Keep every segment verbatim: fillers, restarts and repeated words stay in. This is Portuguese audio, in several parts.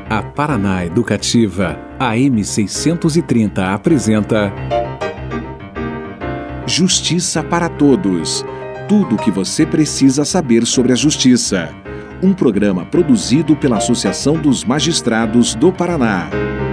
A Paraná Educativa, A M seiscentos e trinta, apresenta Justiça para Todos. Tudo o que você precisa saber sobre a justiça. Um programa produzido pela Associação dos Magistrados do Paraná.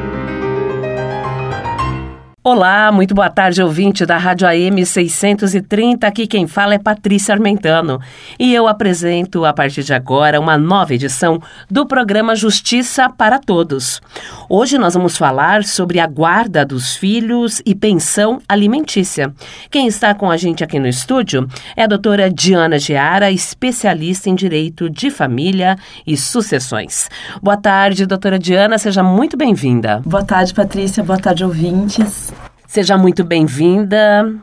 Olá, muito boa tarde, ouvinte da Rádio A M seiscentos e trinta. Aqui quem fala é Patrícia Armentano. E eu apresento, a partir de agora, uma nova edição do programa Justiça para Todos. Hoje nós vamos falar sobre a guarda dos filhos e pensão alimentícia. Quem está com a gente aqui no estúdio é a doutora Diana Geara, especialista em Direito de Família e Sucessões. Boa tarde, doutora Diana, seja muito bem-vinda. Boa tarde, Patrícia. Boa tarde, ouvintes. Seja muito bem-vinda,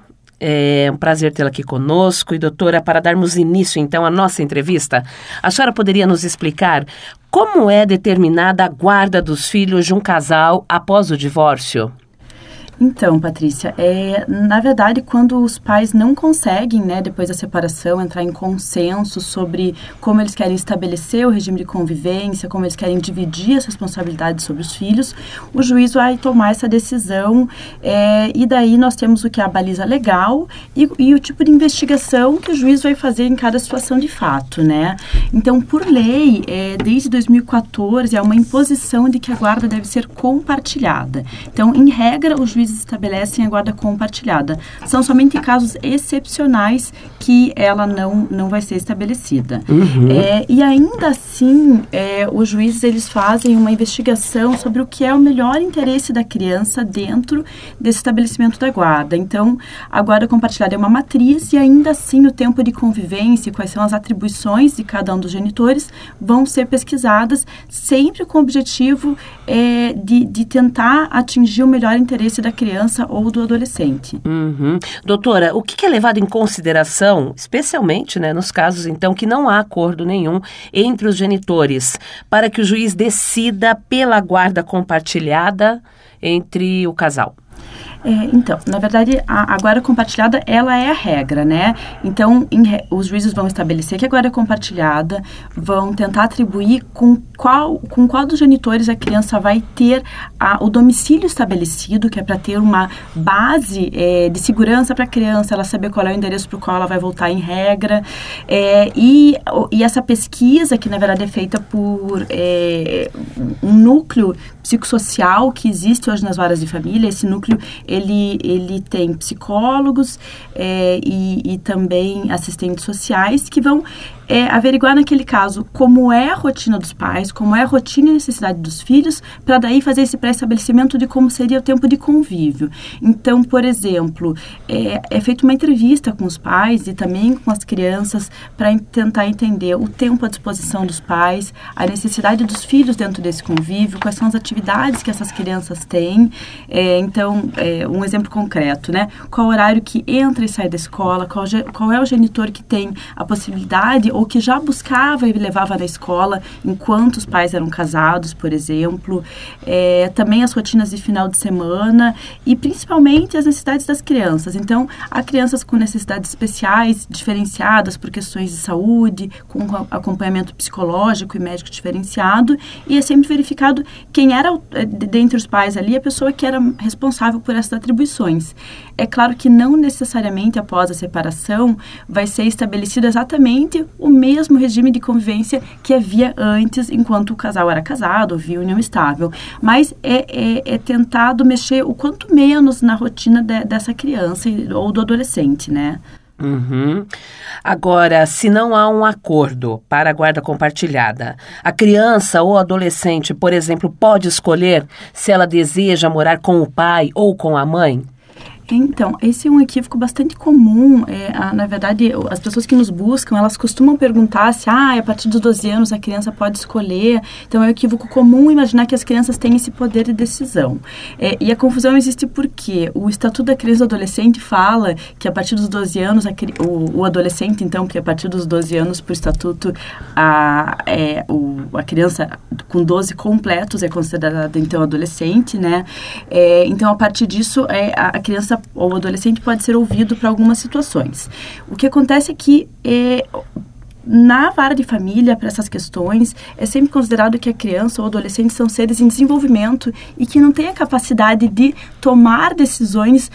é um prazer tê-la aqui conosco. E, doutora, para darmos início, então, à nossa entrevista, a senhora poderia nos explicar como é determinada a guarda dos filhos de um casal após o divórcio? Então, Patrícia, é, na verdade, quando os pais não conseguem, né, depois da separação, entrar em consenso sobre como eles querem estabelecer o regime de convivência, como eles querem dividir as responsabilidades sobre os filhos, o juiz vai tomar essa decisão é, e daí nós temos o que é a baliza legal e, e o tipo de investigação que o juiz vai fazer em cada situação de fato, né? Então, por lei, é, desde dois mil e quatorze, há uma imposição de que a guarda deve ser compartilhada. Então, em regra, o juiz estabelecem a guarda compartilhada. São somente casos excepcionais que ela não, não vai ser estabelecida. Uhum. É, e ainda assim, é, os juízes eles fazem uma investigação sobre o que é o melhor interesse da criança dentro desse estabelecimento da guarda. Então, a guarda compartilhada é uma matriz e ainda assim o tempo de convivência e quais são as atribuições de cada um dos genitores vão ser pesquisadas, sempre com o objetivo é, de, de tentar atingir o melhor interesse da criança ou do adolescente. Uhum. Doutora, o que é levado em consideração, especialmente, né, nos casos, então, que não há acordo nenhum entre os genitores, para que o juiz decida pela guarda compartilhada entre o casal? É, então, na verdade, a, a guarda compartilhada, ela é a regra, né? Então, em, os juízes vão estabelecer que a guarda compartilhada, vão tentar atribuir com qual, com qual dos genitores a criança vai ter a, o domicílio estabelecido, que é para ter uma base é, de segurança para a criança, ela saber qual é o endereço para o qual ela vai voltar em regra. É, e, e essa pesquisa, que na verdade é feita por é, um núcleo psicossocial que existe hoje nas varas de família, esse núcleo Ele, ele tem psicólogos é, e, e também assistentes sociais que vão é, averiguar naquele caso como é a rotina dos pais, como é a rotina e necessidade dos filhos, para daí fazer esse pré-estabelecimento de como seria o tempo de convívio. Então, por exemplo, é, é feita uma entrevista com os pais e também com as crianças para tentar entender o tempo à disposição dos pais, a necessidade dos filhos dentro desse convívio, quais são as atividades que essas crianças têm. É, então, é, um exemplo concreto, né? Qual o horário que entra e sai da escola, qual, qual é o genitor que tem a possibilidade ou que já buscava e levava na escola enquanto os pais eram casados, por exemplo. É, também as rotinas de final de semana e principalmente as necessidades das crianças. Então, há crianças com necessidades especiais, diferenciadas por questões de saúde, com acompanhamento psicológico e médico diferenciado, e é sempre verificado quem era, dentre os pais ali, a pessoa que era responsável por essas atribuições. É claro que não necessariamente após a separação vai ser estabelecido exatamente o mesmo regime de convivência que havia antes, enquanto o casal era casado, havia união estável. Mas é, é, é tentado mexer o quanto menos na rotina de, dessa criança ou do adolescente, né? Uhum. Agora, se não há um acordo para a guarda compartilhada, a criança ou adolescente, por exemplo, pode escolher se ela deseja morar com o pai ou com a mãe? Então, esse é um equívoco bastante comum. É, a, na verdade, as pessoas que nos buscam, elas costumam perguntar se ah, a partir dos doze anos a criança pode escolher. Então, é um equívoco comum imaginar que as crianças têm esse poder de decisão. É, e a confusão existe porque o Estatuto da Criança e do Adolescente fala que a partir dos doze anos, a, o, o adolescente, então, porque a partir dos doze anos, por Estatuto, a, é, o, a criança com doze completos é considerada, então, adolescente, né? É, então, a partir disso, é, a, a criança ou o adolescente pode ser ouvido para algumas situações. O que acontece é que é, Na vara de família, para essas questões, é sempre considerado que a criança ou adolescente são seres em desenvolvimento e que não têm a capacidade de tomar decisões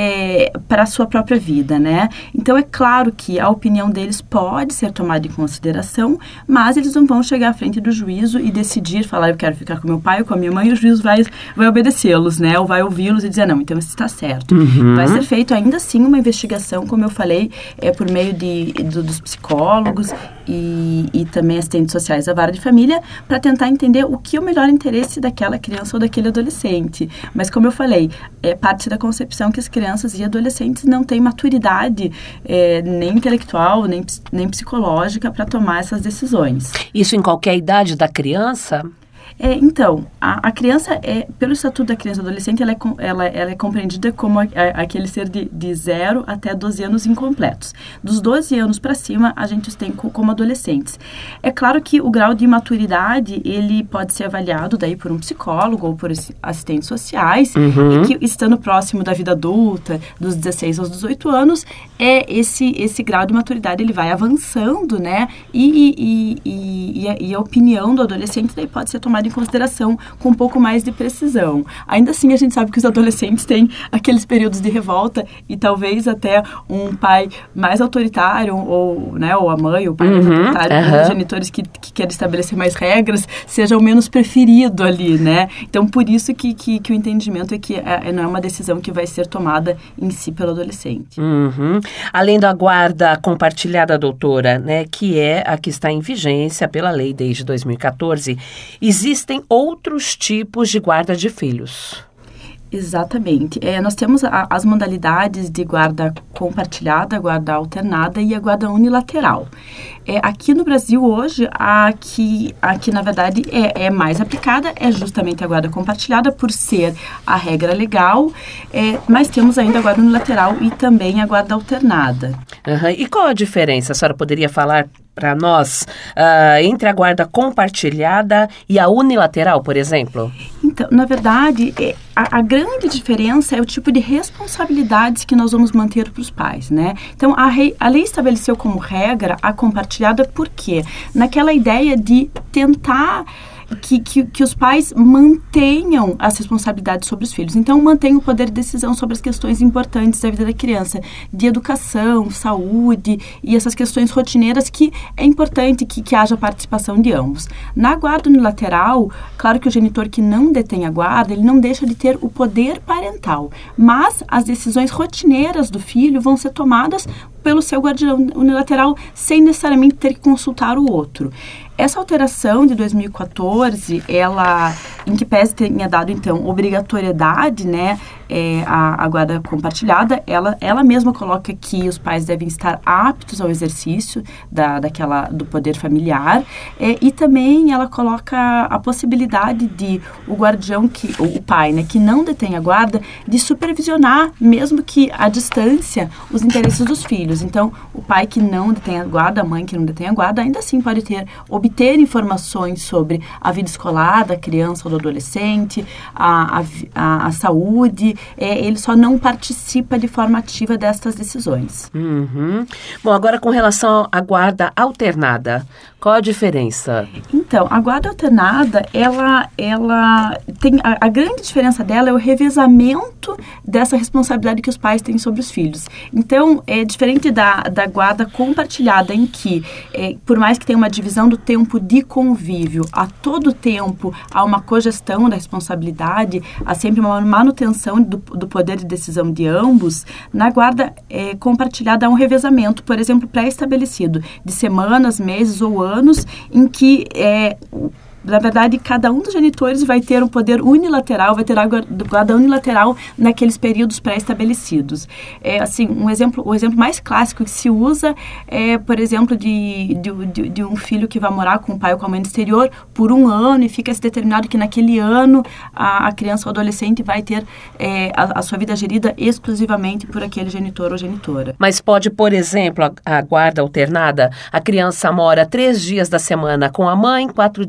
é, para a sua própria vida, né? Então, é claro que a opinião deles pode ser tomada em consideração, mas eles não vão chegar à frente do juízo e decidir, falar, eu quero ficar com meu pai ou com a minha mãe, e o juiz vai, vai obedecê-los, né? Ou vai ouvi-los e dizer, não, então isso está certo. Uhum. Vai ser feito ainda assim uma investigação, como eu falei, é, por meio de, do, dos psicólogos, E, e também assistentes sociais da vara de família, para tentar entender o que é o melhor interesse daquela criança ou daquele adolescente. Mas, como eu falei, é parte da concepção que as crianças e adolescentes não têm maturidade é, nem intelectual, nem, nem psicológica para tomar essas decisões. Isso em qualquer idade da criança? É, então, a, a criança, é, pelo Estatuto da Criança e Adolescente, ela é, ela, ela é compreendida como a, a, aquele ser de, de zero até doze anos incompletos. Dos doze anos para cima, a gente os tem co, como adolescentes. É claro que o grau de maturidade, ele pode ser avaliado daí por um psicólogo ou por assistentes sociais, uhum. e que, estando próximo da vida adulta, dos dezesseis aos dezoito anos, é esse, esse grau de maturidade, ele vai avançando, né? E, e, e, e, a, e a opinião do adolescente daí pode ser tomada em consideração com um pouco mais de precisão. Ainda assim, a gente sabe que os adolescentes têm aqueles períodos de revolta e talvez até um pai mais autoritário, ou, né, ou a mãe, ou o pai uhum, mais autoritário, uhum. os genitores que, que querem estabelecer mais regras, seja o menos preferido ali, né? Então, por isso que, que, que o entendimento é que é, não é uma decisão que vai ser tomada em si pelo adolescente. Uhum. Além da guarda compartilhada, doutora, né, que é a que está em vigência pela lei desde dois mil e catorze, existe Existem outros tipos de guarda de filhos. Exatamente. É, nós temos a, as modalidades de guarda compartilhada, guarda alternada e a guarda unilateral. É, aqui no Brasil, hoje, a que, a que na verdade, é, é mais aplicada é justamente a guarda compartilhada, por ser a regra legal, é, mas temos ainda a guarda unilateral e também a guarda alternada. Uhum. E qual a diferença? A senhora poderia falar para nós uh, entre a guarda compartilhada e a unilateral, por exemplo? Então, na verdade, é, a, a grande diferença é o tipo de responsabilidades que nós vamos manter para os pais, né? Então, a, rei, a lei estabeleceu como regra a compartilhada por quê? Naquela ideia de tentar Que, que, que os pais mantenham as responsabilidades sobre os filhos. Então, mantenham o poder de decisão sobre as questões importantes da vida da criança, de educação, saúde e essas questões rotineiras que é importante que, que haja participação de ambos. Na guarda unilateral, claro que o genitor que não detém a guarda, ele não deixa de ter o poder parental, mas as decisões rotineiras do filho vão ser tomadas pelo seu guardião unilateral sem necessariamente ter que consultar o outro. Essa alteração de dois mil e catorze, ela, em que pese tenha dado, então, obrigatoriedade, né, é, a, a guarda compartilhada, ela, ela mesma coloca que os pais devem estar aptos ao exercício da, daquela, do poder familiar, é, e também ela coloca a possibilidade de o guardião, que, ou o pai, né, que não detém a guarda, de supervisionar, mesmo que à distância, os interesses dos filhos. Então, o pai que não detém a guarda, a mãe que não detém a guarda, ainda assim pode ter obter informações sobre a vida escolar da criança ou do adolescente, a, a, a saúde, é, ele só não participa de forma ativa destas decisões. Uhum. Bom, agora com relação à guarda alternada, qual a diferença? Então, a guarda alternada, ela, ela tem, a, a grande diferença dela é o revezamento dessa responsabilidade que os pais têm sobre os filhos. Então, é diferente da, da guarda compartilhada, em que, é, por mais que tenha uma divisão do tempo de convívio, a todo tempo há uma cogestão da responsabilidade, há sempre uma manutenção do, do poder de decisão de ambos, na guarda é, compartilhada há um revezamento, por exemplo, pré-estabelecido, de semanas, meses ou anos, em que é, na verdade, cada um dos genitores vai ter um poder unilateral, vai ter a guarda unilateral naqueles períodos pré-estabelecidos. É, assim, um exemplo, o exemplo mais clássico que se usa é, por exemplo, de, de, de, de um filho que vai morar com o pai ou com a mãe no exterior por um ano e fica-se determinado que naquele ano a, a criança ou adolescente vai ter é, a, a sua vida gerida exclusivamente por aquele genitor ou genitora. Mas pode, por exemplo, a, a guarda alternada, a criança mora três dias da semana com a mãe, quatro dias da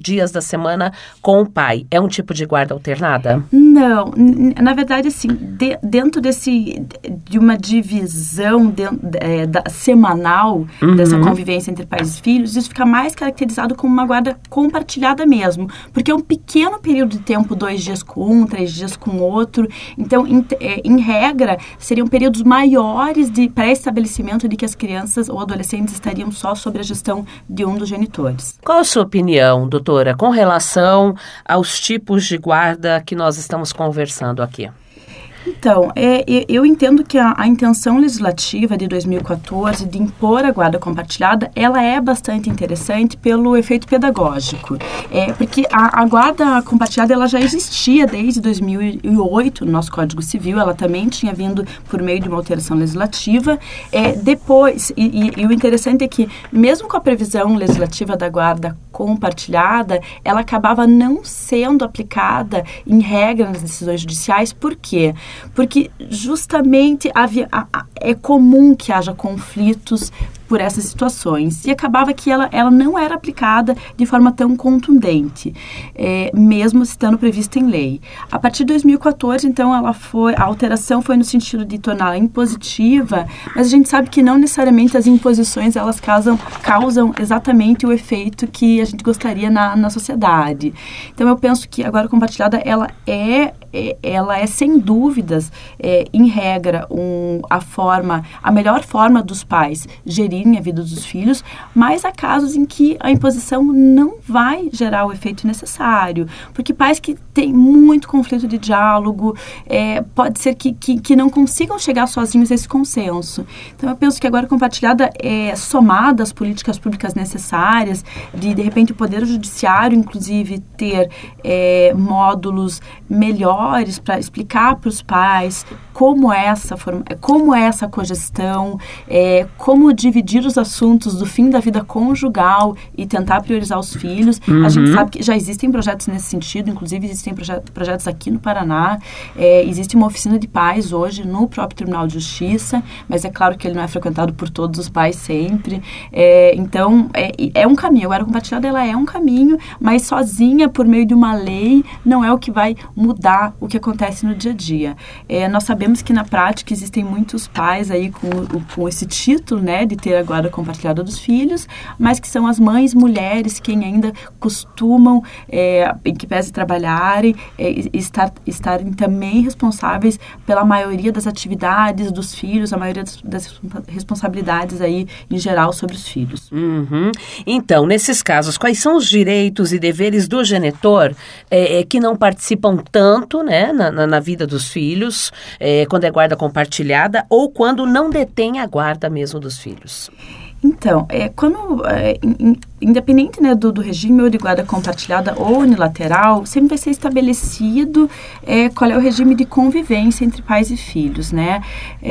semana com o pai. É um tipo de guarda alternada? Não, na verdade, assim, de, dentro desse, de uma divisão de, é, da, semanal uhum. dessa convivência entre pais e filhos, isso fica mais caracterizado como uma guarda compartilhada mesmo, porque é um pequeno período de tempo, dois dias com um, três dias com outro, então, em, é, em regra, seriam períodos maiores de pré-estabelecimento de que as crianças ou adolescentes estariam só sob a gestão de um dos genitores. Qual a sua opinião, doutora, com relação aos tipos de guarda que nós estamos conversando aqui? Então, é, eu entendo que a, a intenção legislativa de dois mil e quatorze de impor a guarda compartilhada, ela é bastante interessante pelo efeito pedagógico. É, porque a, a guarda compartilhada, ela já existia desde dois mil e oito no nosso Código Civil, ela também tinha vindo por meio de uma alteração legislativa. É, depois, e, e, e o interessante é que, mesmo com a previsão legislativa da guarda compartilhada, ela acabava não sendo aplicada em regra nas decisões judiciais. Por quê? Porque justamente havia, a, a, é comum que haja conflitos por essas situações. E acabava que ela, ela não era aplicada de forma tão contundente, é, mesmo estando prevista em lei. A partir de dois mil e quatorze, então, ela foi, a alteração foi no sentido de torná-la impositiva, mas a gente sabe que não necessariamente as imposições, elas causam, causam exatamente o efeito que a gente gostaria na, na sociedade. Então, eu penso que a guarda compartilhada, ela é, é, ela é sem dúvidas, é, em regra, um, a forma, a melhor forma dos pais gerir a vida dos filhos, mas há casos em que a imposição não vai gerar o efeito necessário, porque pais que têm muito conflito de diálogo, é, pode ser que, que, que não consigam chegar sozinhos a esse consenso. Então, eu penso que a guarda compartilhada é somada às políticas públicas necessárias, de, de repente, o Poder Judiciário, inclusive, ter é, módulos melhores para explicar para os pais como é essa, forma, como é essa cogestão, é, como dividir os assuntos do fim da vida conjugal e tentar priorizar os filhos. Uhum. A gente sabe que já existem projetos nesse sentido, inclusive existem proje- projetos aqui no Paraná, é, existe uma oficina de pais hoje no próprio Tribunal de Justiça, mas é claro que ele não é frequentado por todos os pais sempre. É, então, é, é um caminho. A guarda compartilhada, ela é um caminho, mas sozinha, por meio de uma lei, não é o que vai mudar o que acontece no dia a dia. É, nós sabemos que na prática existem muitos pais aí com, com esse título, né, de ter a guarda compartilhada dos filhos, mas que são as mães, mulheres, quem ainda costumam, é, em que pese trabalharem, é, estar, estarem também responsáveis pela maioria das atividades dos filhos, a maioria das, das responsabilidades aí, em geral, sobre os filhos. Uhum. Então, nesses casos, quais são os direitos e deveres do genitor é, é, que não participam tanto, né, na, na, na vida dos filhos, é, quando é guarda compartilhada ou quando não detém a guarda mesmo dos filhos? Então, é, quando, é, in, independente, né, do, do regime ou de guarda compartilhada ou unilateral, sempre vai ser estabelecido é, qual é o regime de convivência entre pais e filhos, né?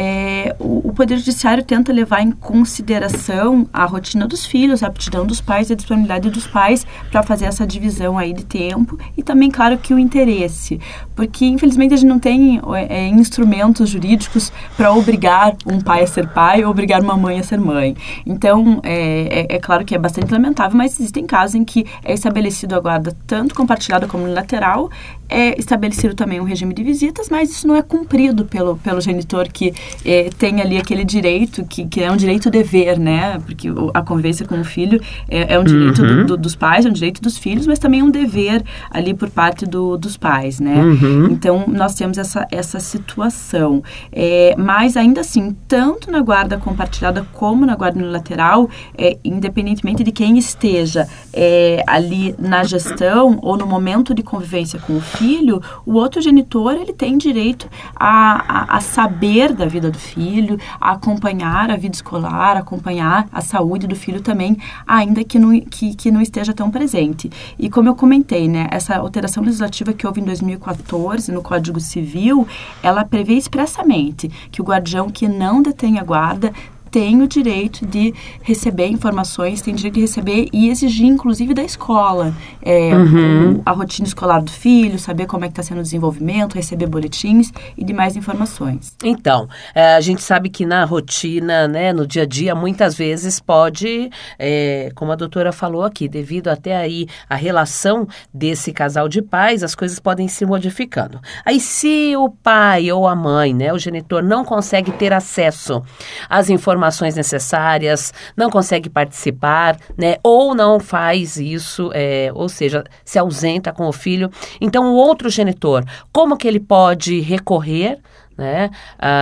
É, o, o Poder Judiciário tenta levar em consideração a rotina dos filhos, a aptidão dos pais e a disponibilidade dos pais para fazer essa divisão aí de tempo e também, claro, que o interesse, porque, infelizmente, a gente não tem é, instrumentos jurídicos para obrigar um pai a ser pai ou obrigar uma mãe a ser mãe. Então, é, é, é claro que é bastante lamentável, mas existem casos em que é estabelecido a guarda tanto compartilhada como unilateral, é estabelecido também um regime de visitas, mas isso não é cumprido pelo, pelo genitor que é, tem ali aquele direito, que, que é um direito-dever, né? Porque o, a convivência com o filho é, é um direito uhum. do, do, dos pais, é um direito dos filhos, mas também um dever ali por parte do, dos pais, né? Uhum. Então, nós temos essa, essa situação. É, mas, ainda assim, tanto na guarda compartilhada como na guarda unilateral, É, independentemente de quem esteja é, ali na gestão ou no momento de convivência com o filho, o outro genitor, ele tem direito a, a, a saber da vida do filho, a acompanhar a vida escolar, acompanhar a saúde do filho também, ainda que não, que, que não esteja tão presente. E como eu comentei, né, essa alteração legislativa que houve em dois mil e quatorze no Código Civil, ela prevê expressamente que o guardião que não detém a guarda tem o direito de receber informações, tem o direito de receber e exigir, inclusive, da escola. É, uhum. o, a rotina escolar do filho, saber como é que está sendo o desenvolvimento, receber boletins e demais informações. Então, é, a gente sabe que na rotina, né, no dia a dia, muitas vezes pode, é, como a doutora falou aqui, devido até aí a relação desse casal de pais, as coisas podem se modificando. Aí, se o pai ou a mãe, né, o genitor, não consegue ter acesso às informações informações necessárias, não consegue participar, né, ou não faz isso, é, ou seja, se ausenta com o filho. Então, o outro genitor, como que ele pode recorrer, né,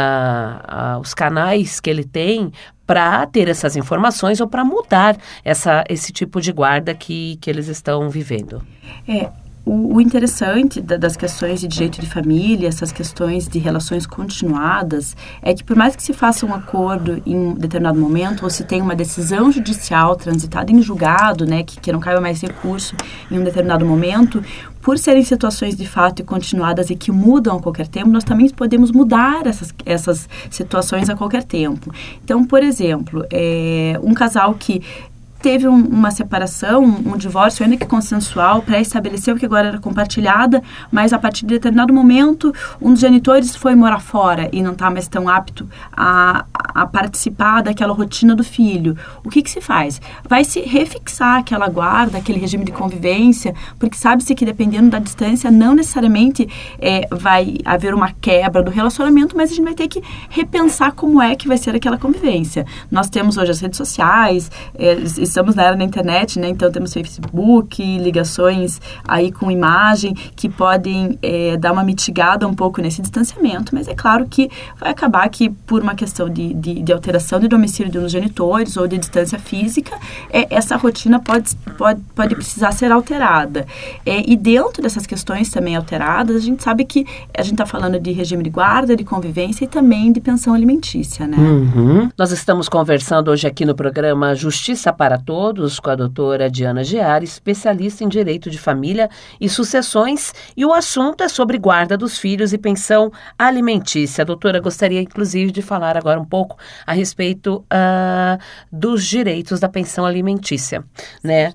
a, a, os canais que ele tem para ter essas informações ou para mudar essa, esse tipo de guarda que, que eles estão vivendo? É. O interessante das questões de direito de família, essas questões de relações continuadas, é que por mais que se faça um acordo em um determinado momento, ou se tenha uma decisão judicial transitada em julgado, né, que, que não caiba mais recurso em um determinado momento, por serem situações de fato e continuadas e que mudam a qualquer tempo, nós também podemos mudar essas, essas situações a qualquer tempo. Então, por exemplo, é, um casal que teve um, uma separação, um, um divórcio, ainda que consensual, pré-estabeleceu que agora era compartilhada, mas a partir de determinado momento, um dos genitores foi morar fora e não está mais tão apto a, a participar daquela rotina do filho. O que que se faz? Vai se refixar aquela guarda, aquele regime de convivência, porque sabe-se que dependendo da distância, não necessariamente é, vai haver uma quebra do relacionamento, mas a gente vai ter que repensar como é que vai ser aquela convivência. Nós temos hoje as redes sociais, é, estamos na era da internet, né? Então temos Facebook, ligações aí com imagem que podem é, dar uma mitigada um pouco nesse distanciamento, mas é claro que vai acabar que por uma questão de, de, de alteração de domicílio de um dos genitores ou de distância física, é, essa rotina pode, pode, pode precisar ser alterada. É, e dentro dessas questões também alteradas, a gente sabe que a gente está falando de regime de guarda, de convivência e também de pensão alimentícia, né? Uhum. Nós estamos conversando hoje aqui no programa Justiça para Todos com a doutora Diana Gear, especialista em direito de família e sucessões, e o assunto é sobre guarda dos filhos e pensão alimentícia. A doutora gostaria, inclusive, de falar agora um pouco a respeito uh, dos direitos da pensão alimentícia, né?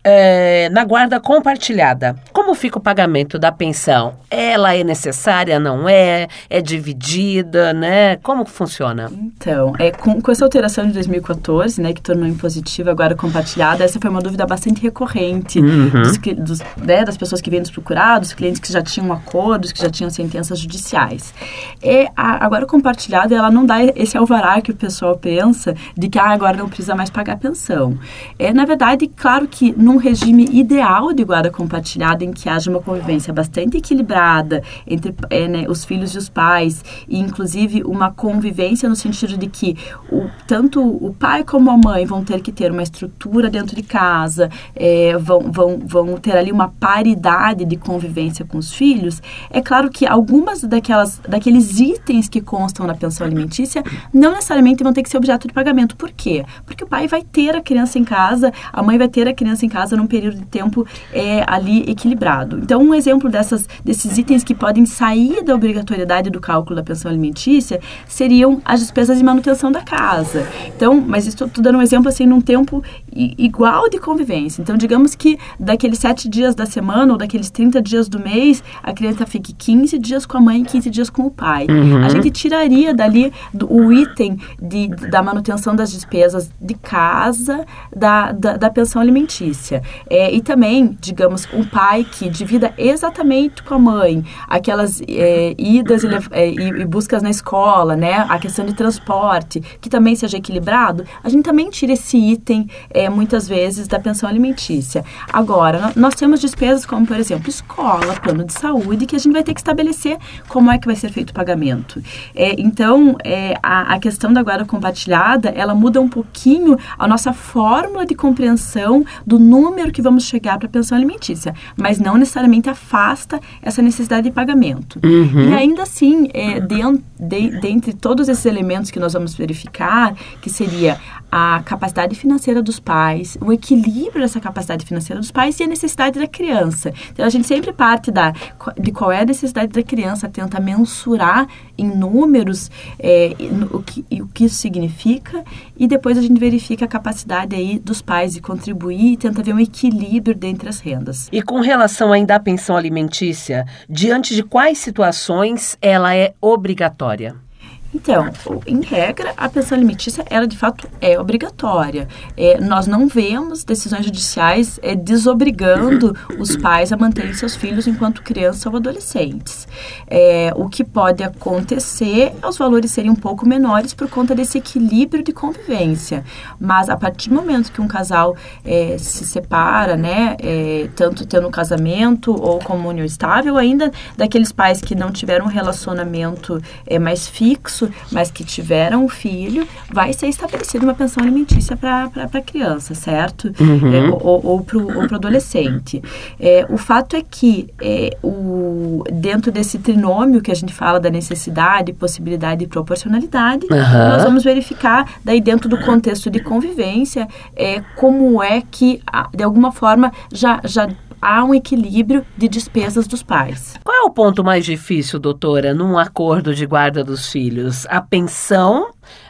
É, na guarda compartilhada, como fica o pagamento da pensão? Ela é necessária, não é? É dividida, né? Como que funciona? Então, é, com, com essa alteração de dois mil e quatorze, né, que tornou impositiva agora compartilhada, essa foi uma dúvida bastante recorrente uhum. dos, dos, né, das pessoas que vêm nos procurar, dos clientes que já tinham acordos, que já tinham sentenças judiciais. E a, agora compartilhada, ela não dá esse alvará que o pessoal pensa de que ah, agora não precisa mais pagar pensão. É, na verdade, claro que num regime ideal de guarda compartilhada, em que haja uma convivência bastante equilibrada entre é, né, os filhos e os pais, e inclusive uma convivência no sentido de que o, tanto o pai como a mãe vão ter que ter uma estrutura dentro de casa, é, vão, vão, vão ter ali uma paridade de convivência com os filhos. É claro que algumas daquelas, daqueles itens que constam na pensão alimentícia não necessariamente vão ter que ser objeto de pagamento. Por quê? Porque o pai vai ter a criança em casa, a mãe vai ter a criança em casa num período de tempo é, ali equilibrado. Então, um exemplo dessas, desses itens que podem sair da obrigatoriedade do cálculo da pensão alimentícia seriam as despesas de manutenção da casa. Então, mas estou dando um exemplo assim num tempo i- igual de convivência. Então, digamos que daqueles sete dias da semana ou daqueles trinta dias do mês, a criança fique quinze dias com a mãe e quinze dias com o pai. Uhum. A gente tiraria dali do, o item de, da manutenção das despesas de casa da, da, da pensão alimentícia. É, e também, digamos, um pai que divida exatamente com a mãe aquelas é, idas e, é, e, e buscas na escola, né? A questão de transporte, que também seja equilibrado, a gente também tira esse item, é, muitas vezes, da pensão alimentícia. Agora, nós temos despesas como, por exemplo, escola, plano de saúde, que a gente vai ter que estabelecer como é que vai ser feito o pagamento. É, então, é, a, a questão da guarda compartilhada, ela muda um pouquinho a nossa fórmula de compreensão do número que vamos chegar para a pensão alimentícia, mas não necessariamente afasta essa necessidade de pagamento. Uhum. E ainda assim, é, dentro, de, dentre todos esses elementos que nós vamos verificar, que seria a capacidade financeira dos pais, o equilíbrio dessa capacidade financeira dos pais e a necessidade da criança. Então, a gente sempre parte da, de qual é a necessidade da criança, tenta mensurar em números é, o, que, o que isso significa e depois a gente verifica a capacidade aí dos pais de contribuir e tenta ver um equilíbrio dentre as rendas. E com relação ainda à pensão alimentícia, diante de quais situações ela é obrigatória? Então, em regra, a pensão alimentícia, ela de fato é obrigatória. É, nós não vemos decisões judiciais é, desobrigando os pais a manterem seus filhos enquanto crianças ou adolescentes. É, o que pode acontecer é os valores serem um pouco menores por conta desse equilíbrio de convivência. Mas a partir do momento que um casal é, se separa, né, é, tanto tendo um casamento ou como união estável, ainda daqueles pais que não tiveram um relacionamento é, mais fixo, mas que tiveram um filho, vai ser estabelecida uma pensão alimentícia para a criança, certo? Uhum. É, ou ou para o adolescente. É, o fato é que é, o, dentro desse trinômio que a gente fala da necessidade, possibilidade e proporcionalidade, uhum. nós vamos verificar, daí dentro do contexto de convivência, é, como é que, de alguma forma, já... já há um equilíbrio de despesas dos pais. Qual é o ponto mais difícil, doutora, num acordo de guarda dos filhos? A pensão,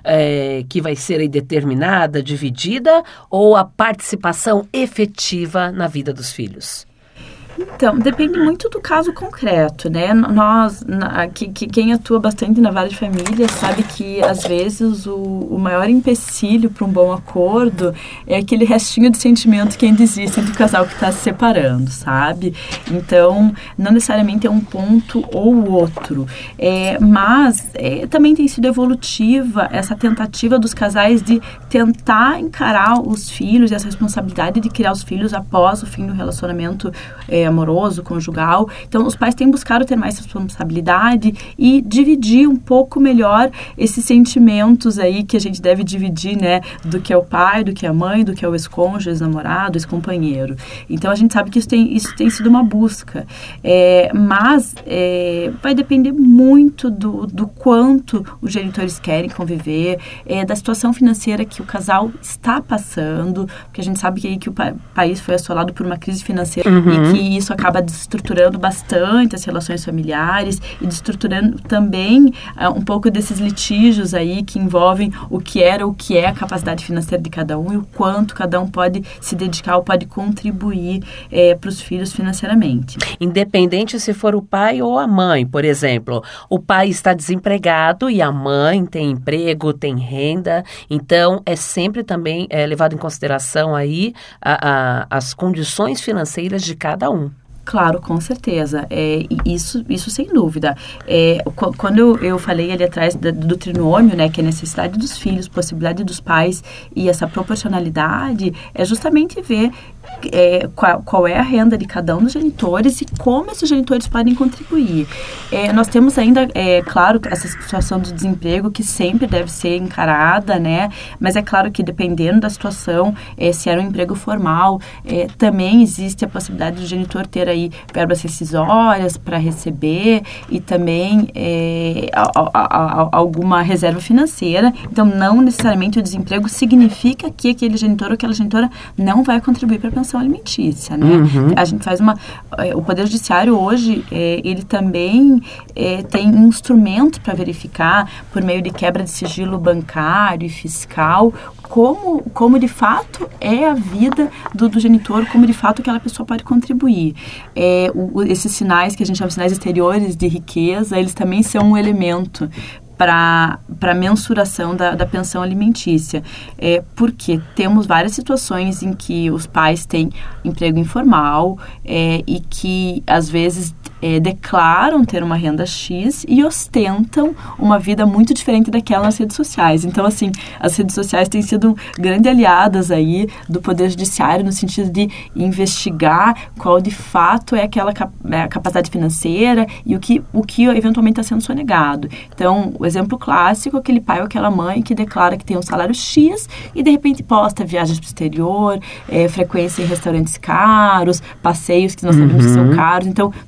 é, que vai ser aí determinada, dividida, ou a participação efetiva na vida dos filhos? Então, depende muito do caso concreto, né? Nós, na, que, que, quem atua bastante na vara de família sabe que, às vezes, o, o maior empecilho para um bom acordo é aquele restinho de sentimento que ainda existe entre o casal que está se separando, sabe? Então, não necessariamente é um ponto ou outro. É, mas é, também tem sido evolutiva essa tentativa dos casais de tentar encarar os filhos e essa responsabilidade de criar os filhos após o fim do relacionamento é, amoroso, conjugal. Então, os pais têm buscado ter mais responsabilidade e dividir um pouco melhor esses sentimentos aí que a gente deve dividir, né, do que é o pai, do que é a mãe, do que é o ex-cônjuge, ex-namorado, ex-companheiro. Então, a gente sabe que isso tem, isso tem sido uma busca. É, mas é, vai depender muito do, do quanto os genitores querem conviver, é, da situação financeira que o casal está passando, porque a gente sabe que, aí que o pa- país foi assolado por uma crise financeira uhum. e que isso acaba desestruturando bastante as relações familiares e desestruturando também uh, um pouco desses litígios aí que envolvem o que era ou o que é a capacidade financeira de cada um e o quanto cada um pode se dedicar ou pode contribuir eh, para os filhos financeiramente. Independente se for o pai ou a mãe, por exemplo, o pai está desempregado e a mãe tem emprego, tem renda, então é sempre também é, levado em consideração aí a, a, as condições financeiras de cada um. Claro, com certeza. É, isso, isso sem dúvida. É, quando eu, eu falei ali atrás do, do trinômio, né, que é a necessidade dos filhos, possibilidade dos pais e essa proporcionalidade, é justamente ver é, qual, qual é a renda de cada um dos genitores e como esses genitores podem contribuir. É, nós temos ainda, é, claro, essa situação do desemprego que sempre deve ser encarada, né? Mas é claro que dependendo da situação, é, se era um emprego formal, é, também existe a possibilidade do genitor ter aí verbas rescisórias para receber e também é, a, a, a, alguma reserva financeira. Então, não necessariamente o desemprego significa que aquele genitor ou aquela genitora não vai contribuir para a pensão alimentícia, né? Uhum. A gente faz uma... O Poder Judiciário hoje, é, ele também é, tem instrumentos para verificar, por meio de quebra de sigilo bancário e fiscal, como, como de fato é a vida do, do genitor, como de fato aquela pessoa pode contribuir. É, o, esses sinais que a gente chama de sinais exteriores de riqueza, eles também são um elemento para a mensuração da, da pensão alimentícia. É, porque temos várias situações em que os pais têm emprego informal é, e que, às vezes, é, declaram ter uma renda X e ostentam uma vida muito diferente daquela nas redes sociais. Então, assim, as redes sociais têm sido grandes aliadas aí do Poder Judiciário no sentido de investigar qual, de fato, é aquela cap- é a capacidade financeira e o que, o que eventualmente está sendo sonegado. Então, o exemplo clássico é aquele pai ou aquela mãe que declara que tem um salário X e, de repente, posta viagens para o exterior, é, frequência em restaurantes caros, passeios que nós sabemos uhum. que são caros. Então, tudo isso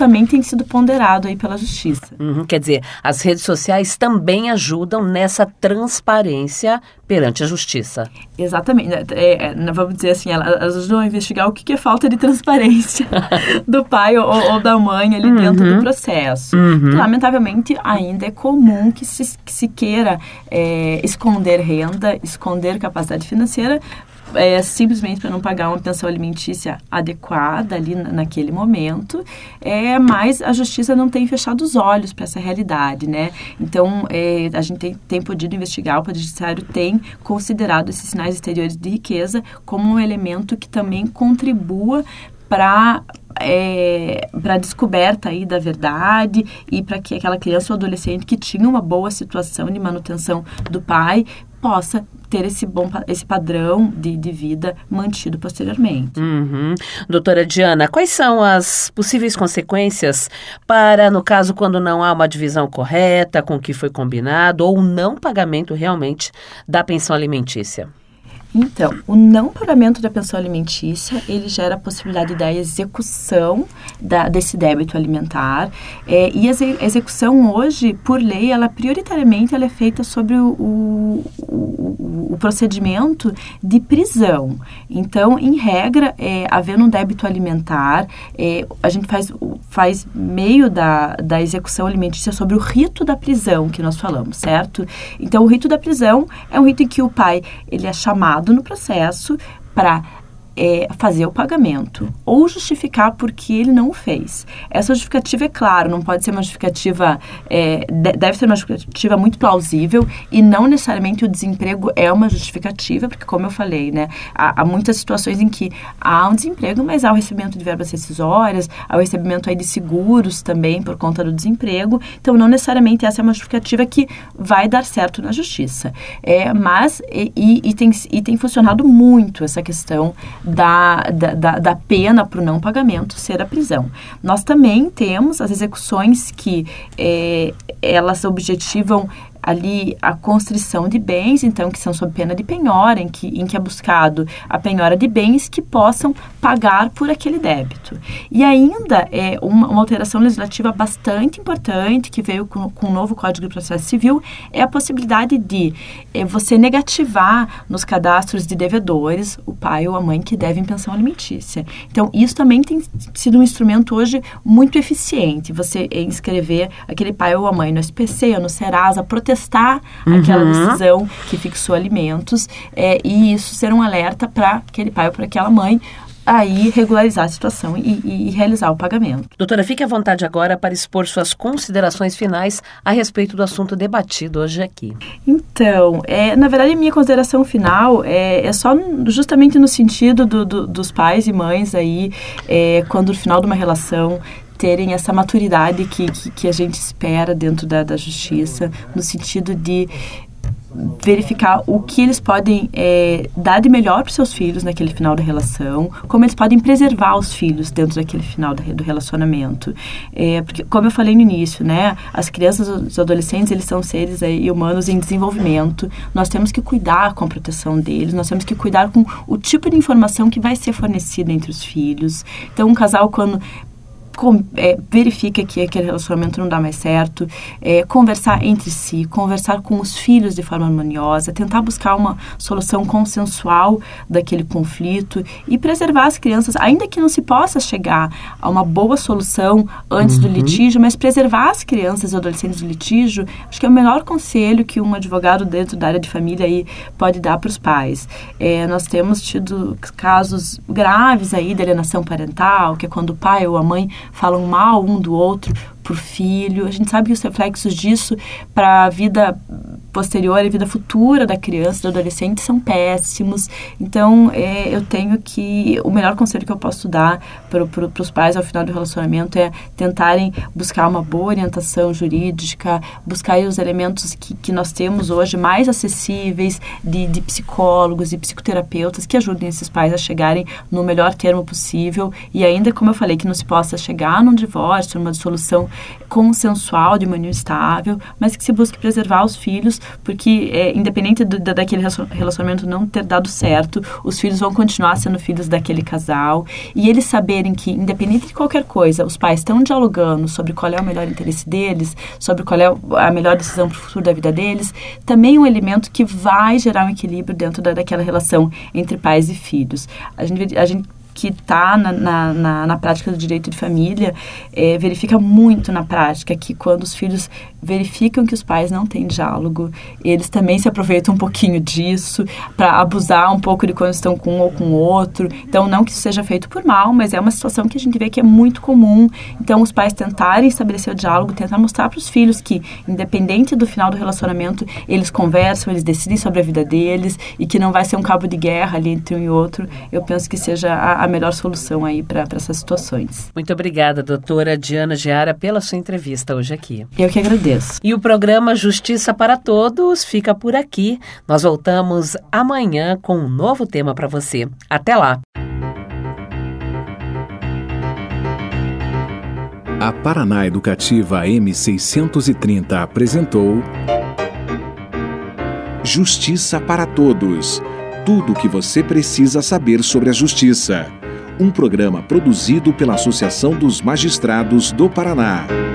também tem sido ponderado aí pela Justiça. Uhum, quer dizer, as redes sociais também ajudam nessa transparência perante a Justiça. Exatamente. É, é, vamos dizer assim, elas ajudam a investigar o que, que é falta de transparência do pai ou, ou da mãe ali uhum. dentro do processo. Uhum. Lamentavelmente, ainda é comum que se, que se queira é, esconder renda, esconder capacidade financeira, É, simplesmente para não pagar uma pensão alimentícia adequada ali na, naquele momento, é, mas a Justiça não tem fechado os olhos para essa realidade, né? Então, é, a gente tem, tem podido investigar, o Poder Judiciário tem considerado esses sinais exteriores de riqueza como um elemento que também contribua para é, para a descoberta aí da verdade e para que aquela criança ou adolescente que tinha uma boa situação de manutenção do pai possa ter esse bom esse padrão de, de vida mantido posteriormente. Uhum. Doutora Diana, quais são as possíveis consequências para, no caso, quando não há uma divisão correta com o que foi combinado ou não pagamento realmente da pensão alimentícia? Então, o não pagamento da pensão alimentícia, ele gera a possibilidade da execução da, desse débito alimentar. É, e a execução hoje, por lei, ela prioritariamente ela é feita sobre o, o, o, o procedimento de prisão. Então, em regra, é, havendo um débito alimentar, é, a gente faz, faz meio da, da execução alimentícia sobre o rito da prisão que nós falamos, certo? Então, o rito da prisão é um rito em que o pai ele é chamado no processo para é, fazer o pagamento ou justificar por que ele não o fez. Essa justificativa, é claro, não pode ser uma justificativa, é, deve ser uma justificativa muito plausível e não necessariamente o desemprego é uma justificativa, porque como eu falei, né, há, há muitas situações em que há um desemprego, mas há o recebimento de verbas rescisórias, há o recebimento aí de seguros também por conta do desemprego, então não necessariamente essa é uma justificativa que vai dar certo na justiça. É, mas, e, e, e, tem, e tem funcionado muito essa questão Da, da, da pena para o não pagamento ser a prisão. Nós também temos as execuções que é, elas objetivam ali a constrição de bens, então, que são sob pena de penhora, em que, em que é buscado a penhora de bens que possam pagar por aquele débito. E ainda é uma, uma alteração legislativa bastante importante que veio com, com o novo Código de Processo Civil, é a possibilidade de é, você negativar nos cadastros de devedores o pai ou a mãe que devem pensão alimentícia. Então, isso também tem sido um instrumento hoje muito eficiente, você inscrever aquele pai ou a mãe no S P C ou no Serasa, proteger testar uhum. aquela decisão que fixou alimentos é, e isso ser um alerta para aquele pai ou para aquela mãe aí regularizar a situação e, e, e realizar o pagamento. Doutora, fique à vontade agora para expor suas considerações finais a respeito do assunto debatido hoje aqui. Então, é, na verdade, a minha consideração final é, é só justamente no sentido do, do, dos pais e mães aí, é, quando no final de uma relação terem essa maturidade que, que, que a gente espera dentro da, da justiça, no sentido de verificar o que eles podem é, dar de melhor para os seus filhos naquele final da relação, como eles podem preservar os filhos dentro daquele final da, do relacionamento. É, porque, como eu falei no início, né, as crianças, os adolescentes, eles são seres aí, humanos em desenvolvimento. Nós temos que cuidar com a proteção deles, nós temos que cuidar com o tipo de informação que vai ser fornecida entre os filhos. Então, um casal, quando Com, é, verifica que aquele relacionamento não dá mais certo, é, conversar entre si, conversar com os filhos de forma harmoniosa, tentar buscar uma solução consensual daquele conflito e preservar as crianças, ainda que não se possa chegar a uma boa solução antes uhum. do litígio, mas preservar as crianças e adolescentes do litígio, acho que é o melhor conselho que um advogado dentro da área de família aí pode dar para os pais. É, nós temos tido casos graves aí de alienação parental, que é quando o pai ou a mãe falam mal um do outro por filho. A gente sabe que os reflexos disso para a vida posterior, a vida futura da criança, do adolescente, são péssimos. Então, é, eu tenho que... O melhor conselho que eu posso dar para pro, os pais ao final do relacionamento é tentarem buscar uma boa orientação jurídica, buscar aí os elementos que, que nós temos hoje mais acessíveis de, de psicólogos e psicoterapeutas que ajudem esses pais a chegarem no melhor termo possível e ainda, como eu falei, que não se possa chegar num divórcio, numa dissolução consensual de uma união estável, mas que se busque preservar os filhos porque é, independente do, da, daquele relacionamento não ter dado certo, os filhos vão continuar sendo filhos daquele casal, e eles saberem que, independente de qualquer coisa, os pais estão dialogando sobre qual é o melhor interesse deles, sobre qual é a melhor decisão para o futuro da vida deles, também é um elemento que vai gerar um equilíbrio dentro da, daquela relação entre pais e filhos. A gente, a gente que está na, na, na, na prática do direito de família, é, verifica muito na prática que quando os filhos verificam que os pais não têm diálogo, eles também se aproveitam um pouquinho disso para abusar um pouco de quando estão com um ou com o outro. Então, não que isso seja feito por mal, mas é uma situação que a gente vê que é muito comum. Então, os pais tentarem estabelecer o diálogo, tentar mostrar para os filhos que, independente do final do relacionamento, eles conversam, eles decidem sobre a vida deles e que não vai ser um cabo de guerra ali entre um e outro. Eu penso que seja a a melhor solução aí para essas situações. Muito obrigada, doutora Diana Giara, pela sua entrevista hoje aqui. Eu que agradeço. E o programa Justiça para Todos fica por aqui. Nós voltamos amanhã com um novo tema para você. Até lá! A Paraná Educativa M seiscentos e trinta apresentou Justiça para Todos. Tudo o que você precisa saber sobre a justiça. Um programa produzido pela Associação dos Magistrados do Paraná.